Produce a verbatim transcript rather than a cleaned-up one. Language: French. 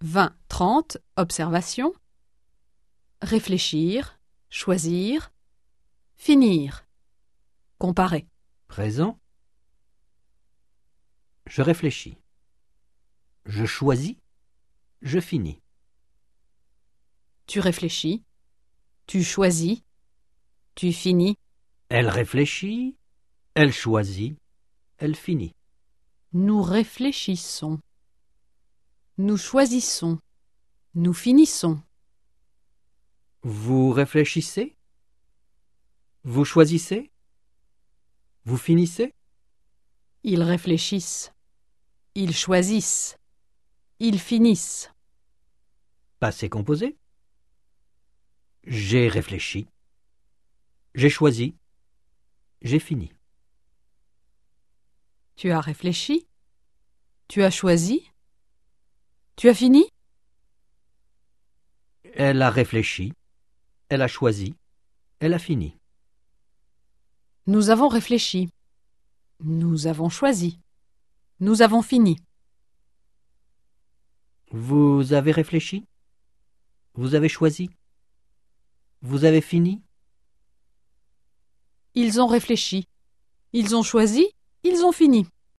vingt trente, observation. Réfléchir, choisir, finir. Comparer. Présent. Je réfléchis. Je choisis. Je finis. Tu réfléchis, tu choisis, tu finis. Elle réfléchit. Elle choisit. Elle finit. Nous réfléchissons. Nous choisissons. Nous finissons. Vous réfléchissez? Vous choisissez? Vous finissez? Ils réfléchissent. Ils choisissent. Ils finissent. Passé composé. J'ai réfléchi. J'ai choisi. J'ai fini. Tu as réfléchi. Tu as choisi. Tu as fini. Elle a réfléchi. Elle a choisi. Elle a fini. Nous avons réfléchi. Nous avons choisi. Nous avons fini. Vous avez réfléchi? Vous avez choisi? Vous avez fini? Ils ont réfléchi. Ils ont choisi. Ils ont fini.